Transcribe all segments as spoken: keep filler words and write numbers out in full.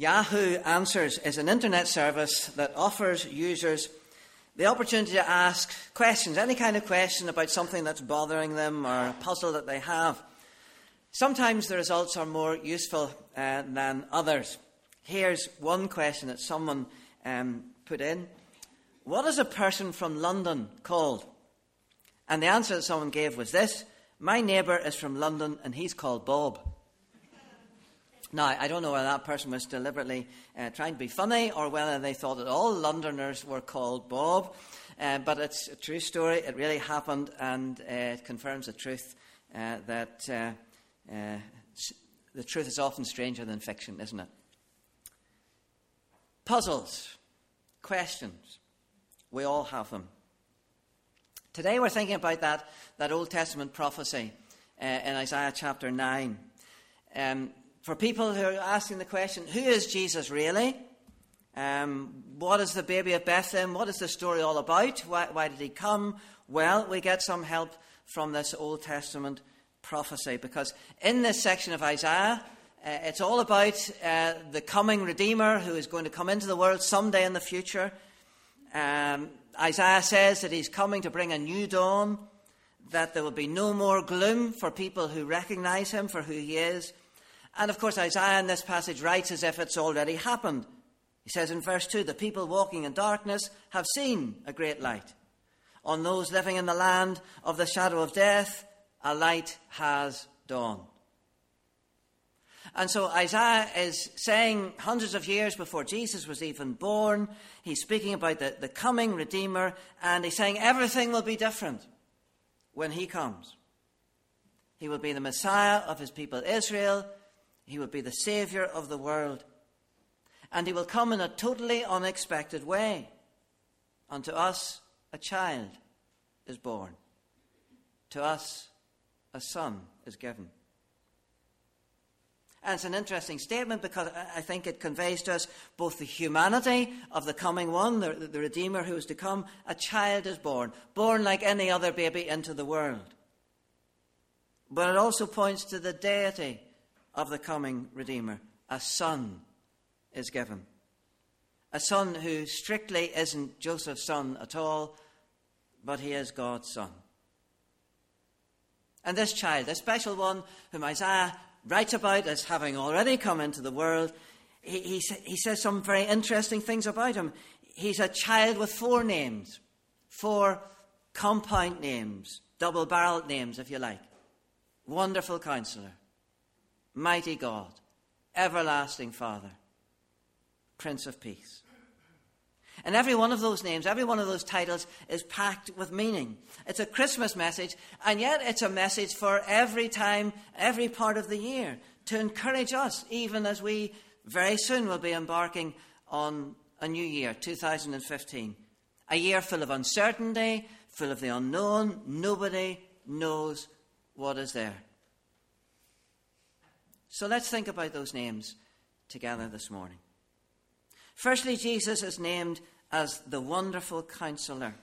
Yahoo Answers is an internet service that offers users the opportunity to ask questions, any kind of question about something that's bothering them or a puzzle that they have. Sometimes the results are more useful uh, than others. Here's one question that someone um, put in. What is a person from London called? And the answer that someone gave was this: my neighbour is from London and he's called Bob. Now, I don't know whether that person was deliberately uh, trying to be funny or whether they thought that all Londoners were called Bob. Uh, but it's a true story. It really happened, and uh, it confirms the truth uh, that uh, uh, the truth is often stranger than fiction, isn't it? Puzzles, questions. We all have them. Today we're thinking about that, that Old Testament prophecy uh, in Isaiah chapter nine. Um, for people who are asking the question, who is Jesus really? Um, what is the baby of Bethlehem? What is the story all about? Why, why did he come? Well, we get some help from this Old Testament prophecy, because in this section of Isaiah, uh, it's all about uh, the coming Redeemer who is going to come into the world someday in the future. Um, Isaiah says that he's coming to bring a new dawn, that there will be no more gloom for people who recognize him for who he is. And of course, Isaiah in this passage writes as if it's already happened. He says in verse two, the people walking in darkness have seen a great light. On those living in the land of the shadow of death, a light has dawned. And so Isaiah is saying hundreds of years before Jesus was even born, he's speaking about the, the coming Redeemer, and he's saying everything will be different when he comes. He will be the Messiah of his people Israel. He will be the Saviour of the world. And he will come in a totally unexpected way. Unto us a child is born. To us a son is given. And it's an interesting statement, because I think it conveys to us both the humanity of the coming one, the, the Redeemer who is to come. A child is born, born like any other baby into the world. But it also points to the deity of the coming Redeemer. A son is given. A son who strictly isn't Joseph's son at all, but he is God's son. And this child, this special one whom Isaiah writes about as having already come into the world, he, he, he says some very interesting things about him. He's a child with four names, four compound names, double-barreled names, if you like. Wonderful Counselor, Mighty God, Everlasting Father, Prince of Peace. And every one of those names, every one of those titles is packed with meaning. It's a Christmas message, and yet it's a message for every time, every part of the year, to encourage us, even as we very soon will be embarking on a new year, two thousand fifteen. A year full of uncertainty, full of the unknown. Nobody knows what is there. So let's think about those names together this morning. Firstly, Jesus is named as the Wonderful Counselor.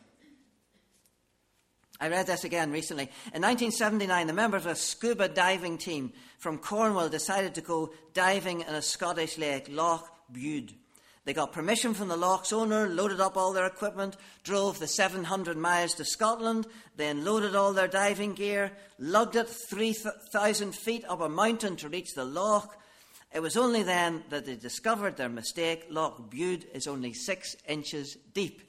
I read this again recently. In nineteen seventy-nine, the members of a scuba diving team from Cornwall decided to go diving in a Scottish lake, Loch Bude. They got permission from the loch's owner, loaded up all their equipment, drove the seven hundred miles to Scotland, then loaded all their diving gear, lugged it three thousand feet up a mountain to reach the loch. It was only then that they discovered their mistake. Loch Bude is only six inches deep.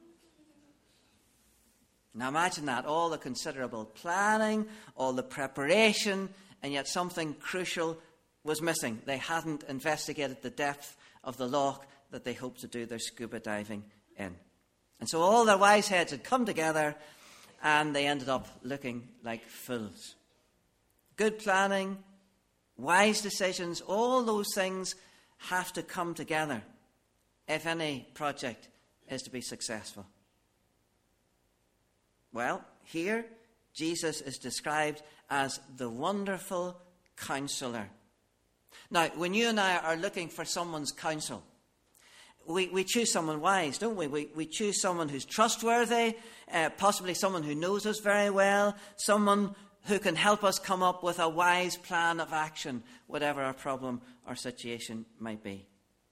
Now imagine that, all the considerable planning, all the preparation, and yet something crucial was missing. They hadn't investigated the depth of the loch that they hoped to do their scuba diving in. And so all their wise heads had come together, and they ended up looking like fools. Good planning, wise decisions, all those things have to come together if any project is to be successful. Well, here Jesus is described as the Wonderful Counselor. Now, when you and I are looking for someone's counsel, we, we choose someone wise, don't we? We, we choose someone who's trustworthy, uh, possibly someone who knows us very well, someone who can help us come up with a wise plan of action, whatever our problem or situation might be.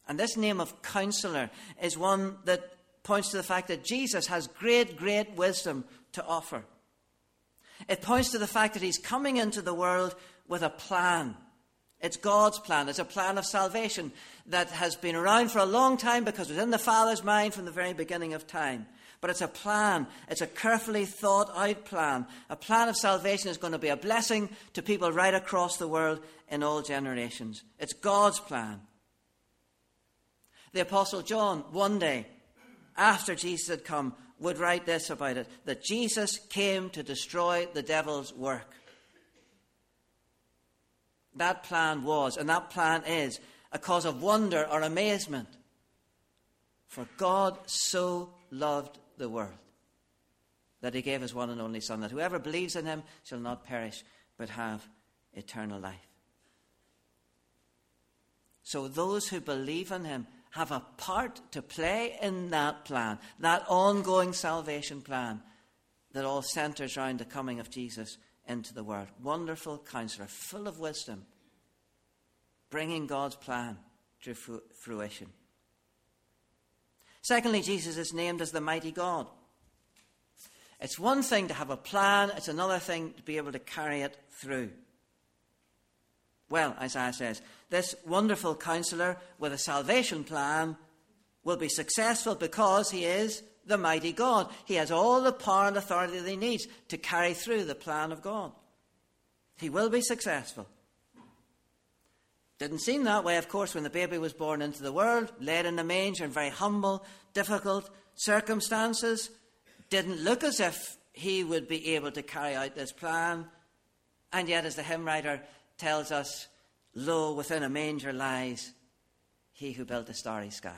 And this name of Counselor is one that points to the fact that Jesus has great, great wisdom to offer. It points to the fact that he's coming into the world with a plan. It's God's plan. It's a plan of salvation that has been around for a long time because it was in the Father's mind from the very beginning of time. But it's a plan. It's a carefully thought out plan. A plan of salvation is going to be a blessing to people right across the world in all generations. It's God's plan. The Apostle John, one day, after Jesus had come, would write this about it, that Jesus came to destroy the devil's work. That plan was, and that plan is, a cause of wonder or amazement. For God so loved the world that he gave his one and only Son, that whoever believes in him shall not perish, but have eternal life. So those who believe in him have a part to play in that plan, that ongoing salvation plan that all centres around the coming of Jesus into the world. Wonderful Counselor, full of wisdom, bringing God's plan to fruition. Secondly, Jesus is named as the mighty God. It's one thing to have a plan, it's another thing to be able to carry it through. Well, Isaiah says, this wonderful Counselor with a salvation plan will be successful because he is the mighty God. He has all the power and authority that he needs to carry through the plan of God. He will be successful. Didn't seem that way, of course, when the baby was born into the world, laid in a manger in very humble, difficult circumstances. Didn't look as if he would be able to carry out this plan. And yet, as the hymn writer tells us, lo, within a manger lies he who built the starry skies.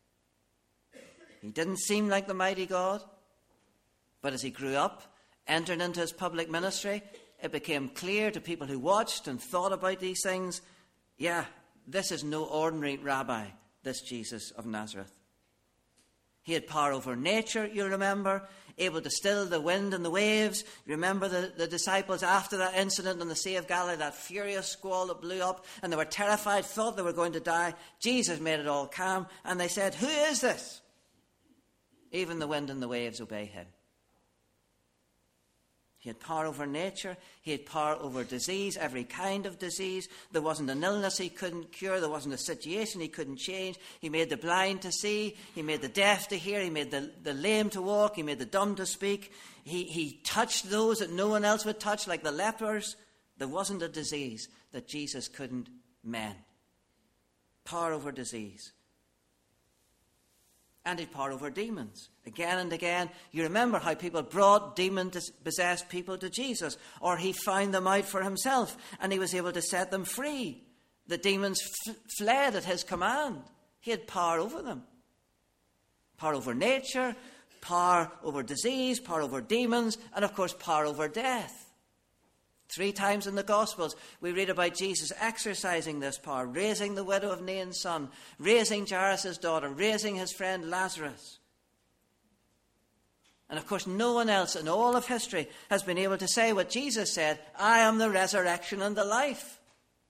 He didn't seem like the mighty God, but as he grew up, entered into his public ministry, it became clear to people who watched and thought about these things, yeah, this is no ordinary rabbi, this Jesus of Nazareth. He had power over nature, you remember, able to still the wind and the waves. You remember the, the disciples after that incident on the Sea of Galilee, that furious squall that blew up, and they were terrified, thought they were going to die. Jesus made it all calm, and they said, who is this? Even the wind and the waves obey him. He had power over nature. He had power over disease, every kind of disease. There wasn't an illness he couldn't cure. There wasn't a situation he couldn't change. He made the blind to see. He made the deaf to hear. He made the, the lame to walk. He made the dumb to speak. He, he touched those that no one else would touch, like the lepers. There wasn't a disease that Jesus couldn't mend. Power over disease. And he had power over demons. Again and again, you remember how people brought demon-possessed people to Jesus, or he found them out for himself, and he was able to set them free. The demons f- fled at his command. He had power over them. Power over nature, power over disease, power over demons, and of course power over death. Three times in the Gospels, we read about Jesus exercising this power, raising the widow of Nain's son, raising Jairus' daughter, raising his friend Lazarus. And of course, no one else in all of history has been able to say what Jesus said, I am the resurrection and the life.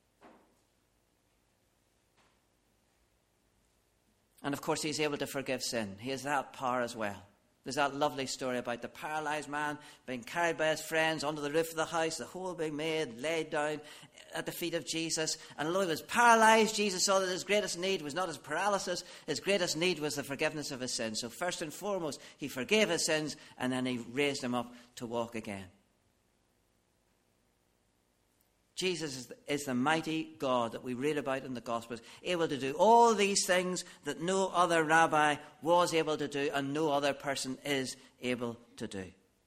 And of course, he's able to forgive sin. He has that power as well. There's that lovely story about the paralyzed man being carried by his friends onto the roof of the house, the hole being made, laid down at the feet of Jesus. And although he was paralyzed, Jesus saw that his greatest need was not his paralysis. His greatest need was the forgiveness of his sins. So first and foremost, he forgave his sins, and then he raised him up to walk again. Jesus is the, is the mighty God that we read about in the Gospels, able to do all these things that no other rabbi was able to do and no other person is able to do.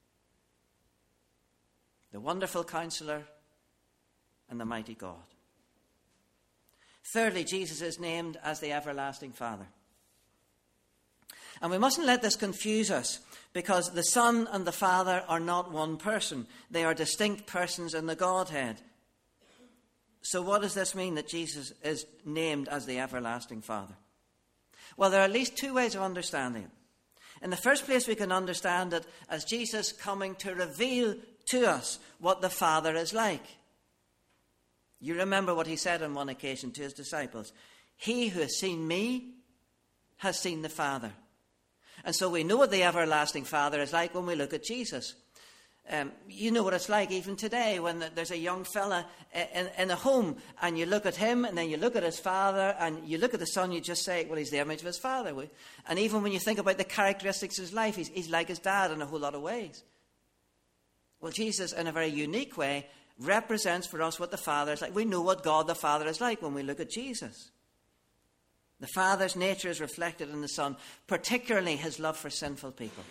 The wonderful Counselor and the mighty God. Thirdly, Jesus is named as the everlasting Father. And we mustn't let this confuse us, because the Son and the Father are not one person. They are distinct persons in the Godhead. So what does this mean that Jesus is named as the everlasting Father? Well, there are at least two ways of understanding it. In the first place, we can understand it as Jesus coming to reveal to us what the Father is like. You remember what he said on one occasion to his disciples. He who has seen me has seen the Father. And so we know what the everlasting Father is like when we look at Jesus. Um, you know what it's like even today when there's a young fella in, in a home and you look at him and then you look at his father and you look at the son, you just say, well, he's the image of his father. And even when you think about the characteristics of his life, he's, he's like his dad in a whole lot of ways. Well, Jesus, in a very unique way, represents for us what the Father is like. We know what God the Father is like when we look at Jesus. The Father's nature is reflected in the Son, particularly his love for sinful people.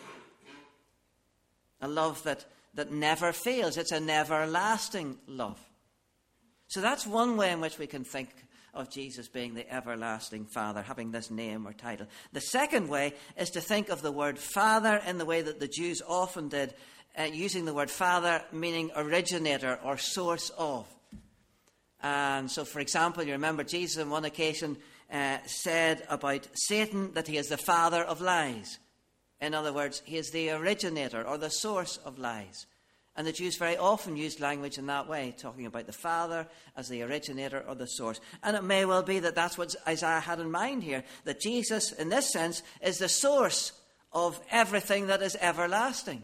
A love that, that never fails. It's an everlasting love. So that's one way in which we can think of Jesus being the everlasting Father, having this name or title. The second way is to think of the word Father in the way that the Jews often did, uh, using the word Father meaning originator or source of. And so, for example, you remember Jesus on one occasion uh, said about Satan that he is the father of lies. In other words, he is the originator or the source of lies. And the Jews very often used language in that way, talking about the Father as the originator or the source. And it may well be that that's what Isaiah had in mind here, that Jesus, in this sense, is the source of everything that is everlasting.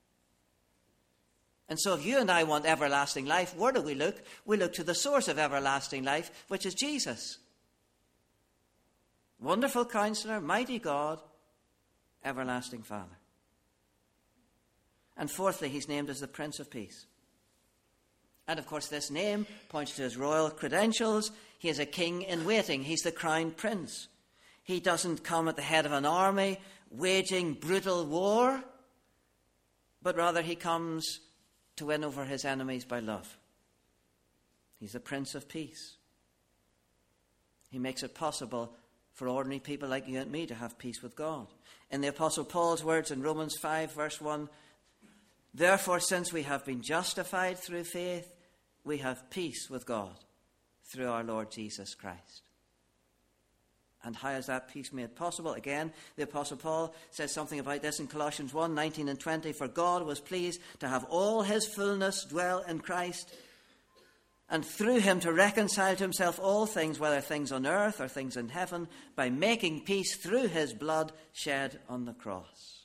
And so if you and I want everlasting life, where do we look? We look to the source of everlasting life, which is Jesus. Wonderful Counselor, Mighty God, Everlasting Father. And fourthly, he's named as the Prince of Peace. And of course, this name points to his royal credentials. He is a king in waiting. He's the crowned prince. He doesn't come at the head of an army waging brutal war, but rather he comes to win over his enemies by love. He's the Prince of Peace. He makes it possible for ordinary people like you and me to have peace with God. In the Apostle Paul's words in Romans five, verse one, therefore, since we have been justified through faith, we have peace with God through our Lord Jesus Christ. And how is that peace made possible? Again, the Apostle Paul says something about this in Colossians one, nineteen and twenty. For God was pleased to have all his fullness dwell in Christ, and through him to reconcile to himself all things, whether things on earth or things in heaven, by making peace through his blood shed on the cross.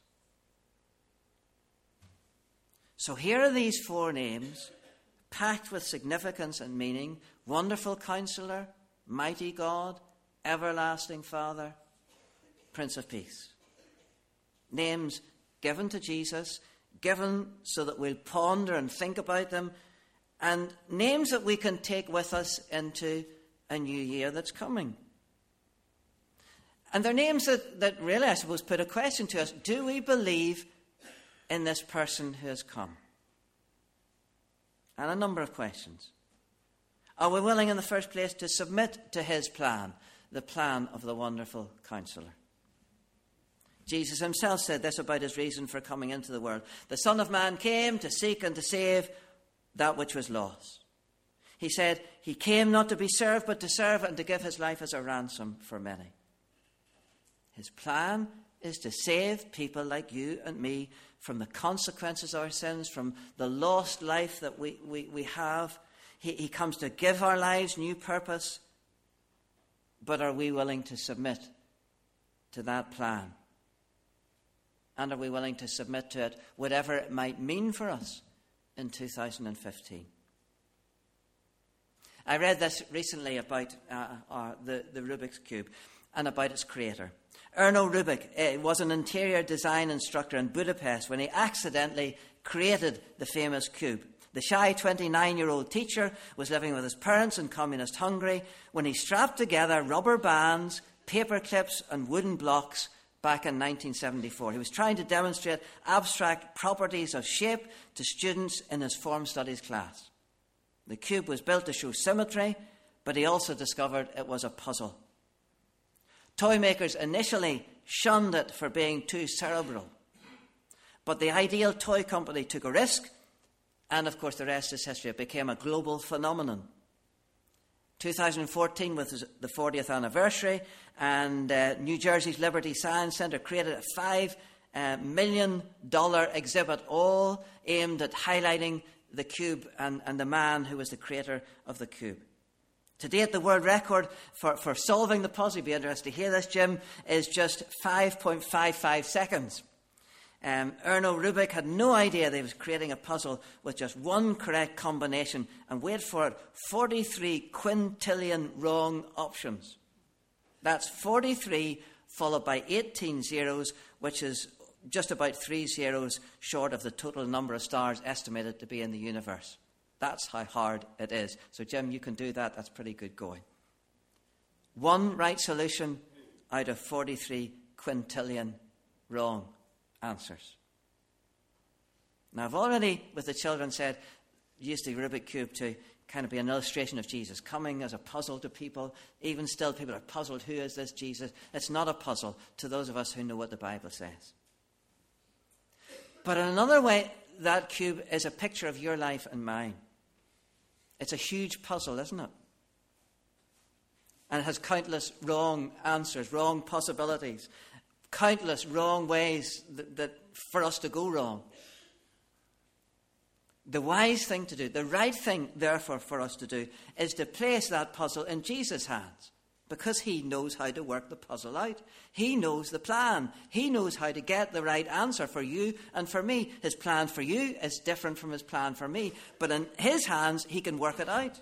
So here are these four names, packed with significance and meaning. Wonderful Counselor, Mighty God, Everlasting Father, Prince of Peace. Names given to Jesus, given so that we'll ponder and think about them, and names that we can take with us into a new year that's coming. And they're names that, that really, I suppose, put a question to us. Do we believe in this person who has come? And a number of questions. Are we willing in the first place to submit to his plan, the plan of the wonderful Counselor? Jesus himself said this about his reason for coming into the world. The Son of Man came to seek and to save that which was lost. He said he came not to be served, but to serve and to give his life as a ransom for many. His plan is to save people like you and me from the consequences of our sins, from the lost life that we, we, we have. He, he comes to give our lives new purpose. But are we willing to submit to that plan? And are we willing to submit to it, whatever it might mean for us in two thousand fifteen? I read this recently about uh, uh, the, the Rubik's Cube and about its creator. Erno Rubik uh, was an interior design instructor in Budapest when he accidentally created the famous cube. The shy twenty-nine-year-old teacher was living with his parents in communist Hungary when he strapped together rubber bands, paper clips and wooden blocks back in nineteen seventy-four. He was trying to demonstrate abstract properties of shape to students in his form studies class. The cube was built to show symmetry, but he also discovered it was a puzzle. Toy makers initially shunned it for being too cerebral. But the Ideal Toy Company took a risk, and of course the rest is history. It became a global phenomenon. twenty fourteen was the fortieth anniversary, and uh, New Jersey's Liberty Science Center created a five uh, million dollars exhibit, all aimed at highlighting the cube and, and the man who was the creator of the cube. To date, the world record for, for solving the puzzle, you'd be interested to hear this, Jim, is just five point five five seconds. Um, Erno Rubik had no idea that he was creating a puzzle with just one correct combination, and wait for it, forty-three quintillion wrong options. That's forty-three followed by eighteen zeros, which is just about three zeros short of the total number of stars estimated to be in the universe. That's how hard it is. So, Jim, you can do that. That's pretty good going. One right solution out of forty-three quintillion wrong answers. Now, I've already, with the children, said, use the Rubik Cube to kind of be an illustration of Jesus coming as a puzzle to people. Even still, people are puzzled. Who is this Jesus? It's not a puzzle to those of us who know what the Bible says. But in another way, that cube is a picture of your life and mine. It's a huge puzzle, isn't it? And it has countless wrong answers, wrong possibilities, countless wrong ways that, that for us to go wrong. The wise thing to do, the right thing, therefore, for us to do, is to place that puzzle in Jesus' hands, because he knows how to work the puzzle out. He knows the plan. He knows how to get the right answer for you and for me. His plan for you is different from his plan for me, but in his hands, he can work it out.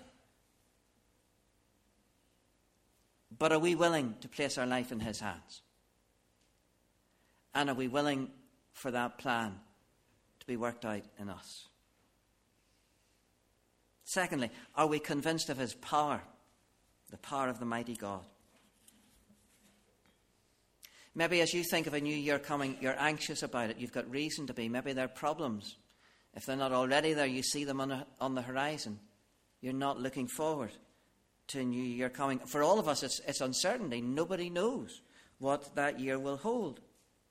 But are we willing to place our life in his hands? And are we willing for that plan to be worked out in us? Secondly, are we convinced of his power, the power of the mighty God? Maybe as you think of a new year coming, you're anxious about it. You've got reason to be. Maybe there are problems. If they're not already there, you see them on, a, on the horizon. You're not looking forward to a new year coming. For all of us, it's, it's uncertainty. Nobody knows what that year will hold.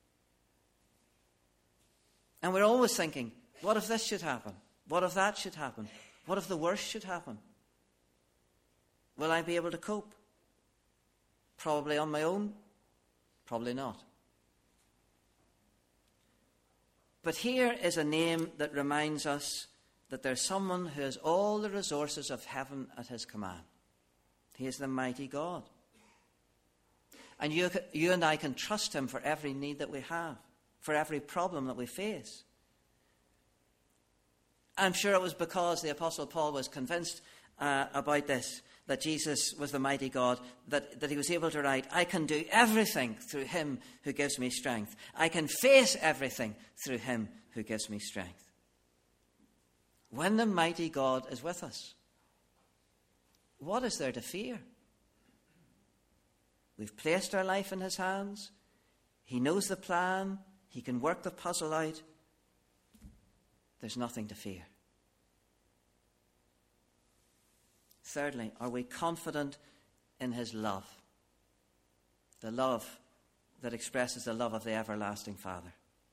And we're always thinking, what if this should happen? What if that should happen? What if the worst should happen? Will I be able to cope? Probably on my own. Probably not. But here is a name that reminds us that there's someone who has all the resources of heaven at his command. He is the mighty God. And you, you and I can trust him for every need that we have, for every problem that we face. I'm sure it was because the Apostle Paul was convinced uh, about this, that Jesus was the mighty God, that, that he was able to write, I can do everything through him who gives me strength. I can face everything through him who gives me strength. When the mighty God is with us, what is there to fear? We've placed our life in his hands. He knows the plan. He can work the puzzle out. There's nothing to fear. Thirdly, are we confident in his love? The love that expresses the love of the everlasting Father.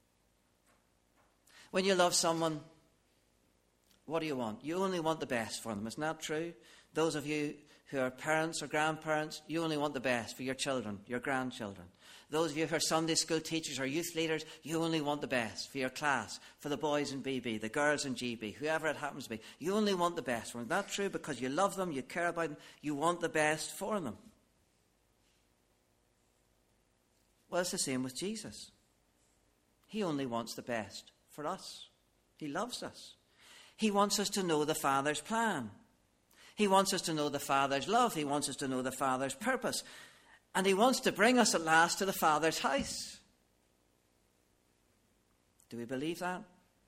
When you love someone, what do you want? You only want the best for them. Isn't that true? Those of you who are parents or grandparents, you only want the best for your children, your grandchildren. Those of you who are Sunday school teachers or youth leaders, you only want the best for your class, for the boys in B B, the girls in G B, whoever it happens to be. You only want the best for them. That's true because you love them, you care about them, you want the best for them. Well, it's the same with Jesus. He only wants the best for us. He loves us. He wants us to know the Father's plan. He wants us to know the Father's love. He wants us to know the Father's purpose. And he wants to bring us at last to the Father's house. Do we believe that?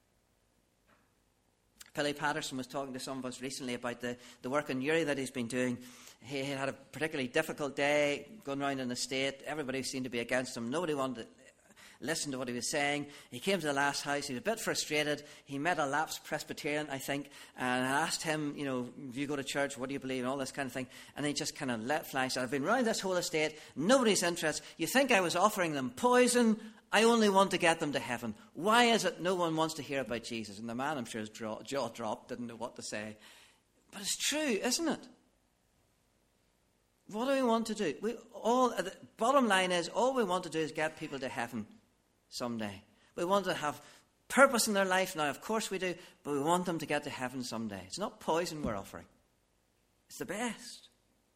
Billy Patterson was talking to some of us recently about the, the work in Uri that he's been doing. He had a particularly difficult day going around in the state. Everybody seemed to be against him. Nobody wanted to listen to what he was saying. He came to the last house. He was a bit frustrated. He met a lapsed Presbyterian, I think, and asked him, you know, if you go to church, what do you believe, and all this kind of thing. And he just kind of let fly. So I've been around this whole estate. Nobody's interested. You think I was offering them poison? I only want to get them to heaven. Why is it no one wants to hear about Jesus? And the man, I'm sure, his jaw dropped, didn't know what to say. But it's true, isn't it? What do we want to do? We all. The bottom line is, all we want to do is get people to heaven someday. We want to have purpose in their life now. Of course we do, but we want them to get to heaven someday. It's not poison we're offering. It's the best.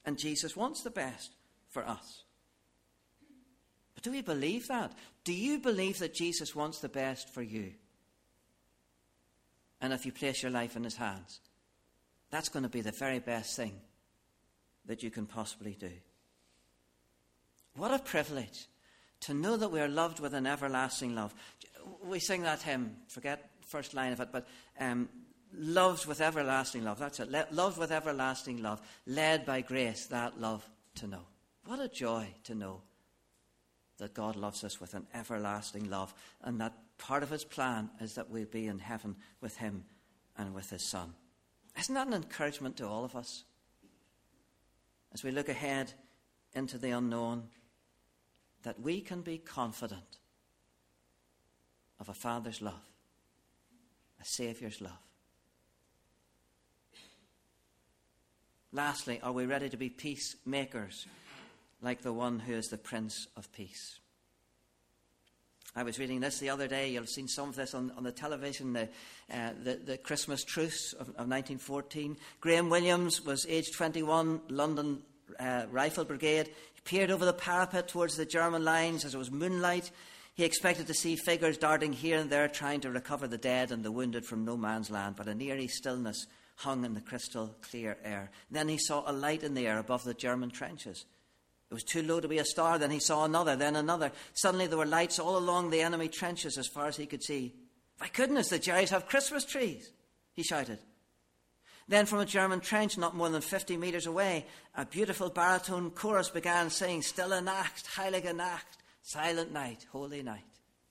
And Jesus wants the best for us. But do we believe that? Do you believe that Jesus wants the best for you? And if you place your life in his hands, that's going to be the very best thing that you can possibly do. What a privilege to know that we are loved with an everlasting love. We sing that hymn, forget the first line of it, but um, loved with everlasting love. That's it. Le- loved with everlasting love, led by grace that love to know. What a joy to know that God loves us with an everlasting love, and that part of his plan is that we'll be in heaven with him and with his Son. Isn't that an encouragement to all of us? As we look ahead into the unknown, that we can be confident of a Father's love, a Saviour's love. Lastly, are we ready to be peacemakers like the one who is the Prince of Peace? I was reading this the other day. You'll have seen some of this on, on the television, the, uh, the, the Christmas truce of, of nineteen fourteen. Graham Williams was aged twenty-one, London uh, Rifle Brigade. He peered over the parapet towards the German lines as it was moonlight. He expected to see figures darting here and there trying to recover the dead and the wounded from no man's land, but an eerie stillness hung in the crystal clear air. Then he saw a light in the air above the German trenches. It was too low to be a star. Then he saw another, then another. Suddenly there were lights all along the enemy trenches as far as he could see. My goodness, the Jerrys have Christmas trees, he shouted. Then from a German trench not more than fifty metres away, a beautiful baritone chorus began singing, Stille Nacht, Heilige Nacht, Silent Night, Holy Night.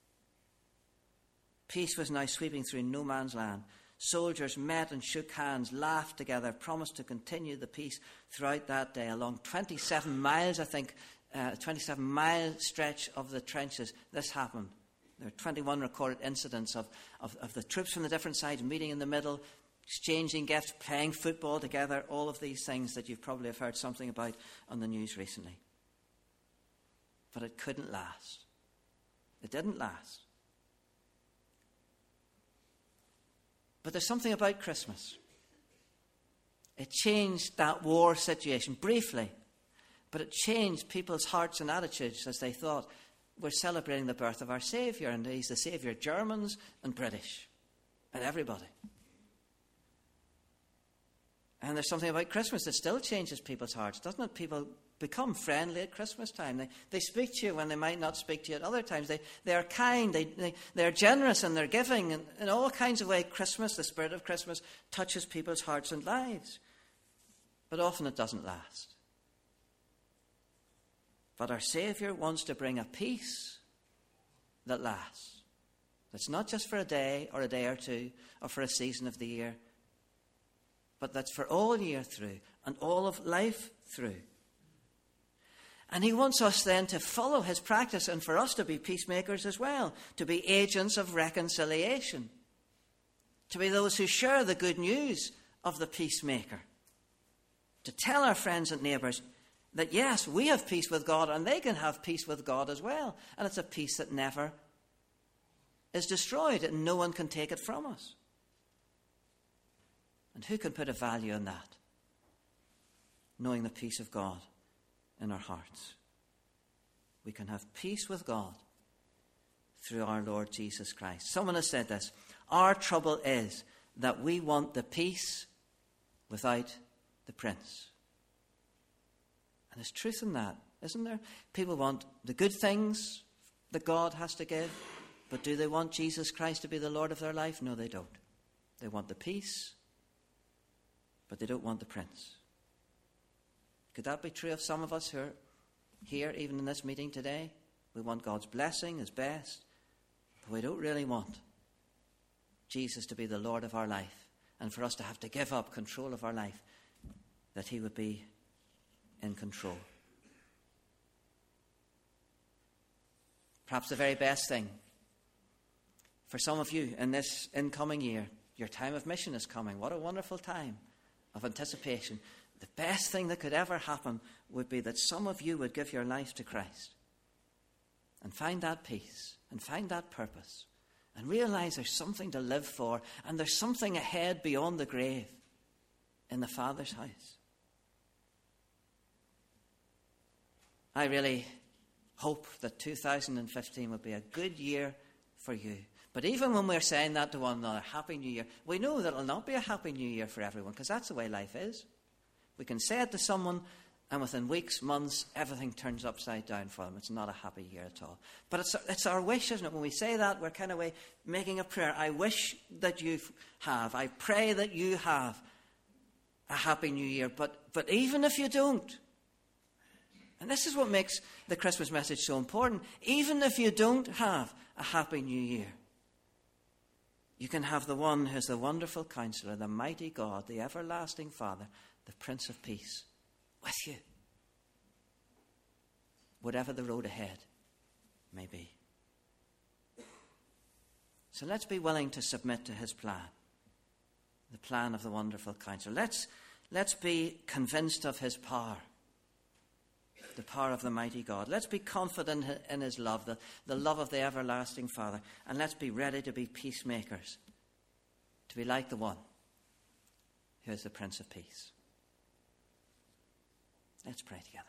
Peace was now sweeping through no man's land. Soldiers met and shook hands, laughed together, promised to continue the peace throughout that day. Along twenty-seven miles, I think, uh, twenty-seven mile stretch of the trenches, this happened. There are twenty-one recorded incidents of, of, of the troops from the different sides meeting in the middle, exchanging gifts, playing football together, all of these things that you probably have heard something about on the news recently. But it couldn't last. It didn't last. But there's something about Christmas. It changed that war situation briefly, but it changed people's hearts and attitudes as they thought, we're celebrating the birth of our Saviour, and he's the Saviour, Germans and British, and everybody. And there's something about Christmas that still changes people's hearts, doesn't it? People become friendly at Christmas time. They, they speak to you when they might not speak to you at other times. They, they are kind, they, they, they're generous and they're giving. And in all kinds of ways, Christmas, the spirit of Christmas, touches people's hearts and lives. But often it doesn't last. But our Saviour wants to bring a peace that lasts. That's not just for a day or a day or two or for a season of the year, but that's for all year through and all of life through. And he wants us then to follow his practice and for us to be peacemakers as well, to be agents of reconciliation, to be those who share the good news of the peacemaker, to tell our friends and neighbours that yes, we have peace with God and they can have peace with God as well. And it's a peace that never is destroyed and no one can take it from us. And who can put a value in that? Knowing the peace of God in our hearts. We can have peace with God through our Lord Jesus Christ. Someone has said this, our trouble is that we want the peace without the prince. And there's truth in that, isn't there? People want the good things that God has to give, but do they want Jesus Christ to be the Lord of their life? No, they don't. They want the peace, but they don't want the prince. Could that be true of some of us who are here, even in this meeting today? We want God's blessing, his best, but we don't really want Jesus to be the Lord of our life and for us to have to give up control of our life, that he would be in control. Perhaps the very best thing for some of you in this incoming year, your time of mission is coming. What a wonderful time of anticipation. The best thing that could ever happen would be that some of you would give your life to Christ and find that peace and find that purpose and realize there's something to live for and there's something ahead beyond the grave in the Father's house. I really hope that two thousand fifteen will be a good year for you. But even when we're saying that to one another, Happy New Year, we know that it will not be a Happy New Year for everyone, because that's the way life is. We can say it to someone, and within weeks, months, everything turns upside down for them. It's not a happy year at all. But it's, it's our wish, isn't it? When we say that, we're kind of way making a prayer. I wish that you have. I pray that you have a Happy New Year. But, but even if you don't, and this is what makes the Christmas message so important, even if you don't have a Happy New Year, you can have the one who is the wonderful Counselor, the mighty God, the everlasting Father, the Prince of Peace, with you, whatever the road ahead may be. So let's be willing to submit to his plan, the plan of the wonderful Counselor. Let's, let's be convinced of his power, the power of the mighty God. Let's be confident in his love, the, the love of the everlasting Father, and let's be ready to be peacemakers, to be like the one who is the Prince of Peace. Let's pray together.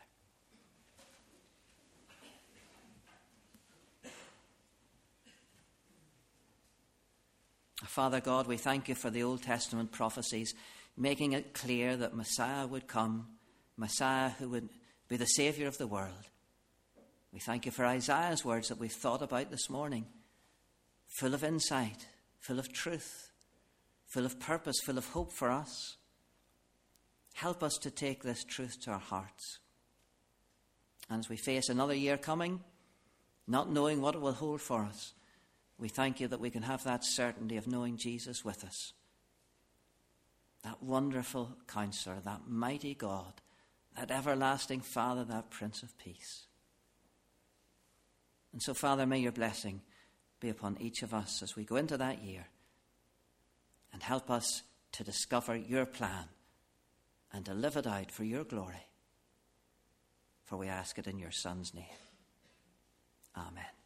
Father God, we thank you for the Old Testament prophecies, making it clear that Messiah would come, Messiah who would be the Saviour of the world. We thank you for Isaiah's words that we've thought about this morning, full of insight, full of truth, full of purpose, full of hope for us. Help us to take this truth to our hearts. And as we face another year coming, not knowing what it will hold for us, we thank you that we can have that certainty of knowing Jesus with us. That wonderful Counselor, that mighty God, that everlasting Father, that Prince of Peace. And so, Father, may your blessing be upon each of us as we go into that year, and help us to discover your plan and to live it out for your glory. For we ask it in your Son's name. Amen.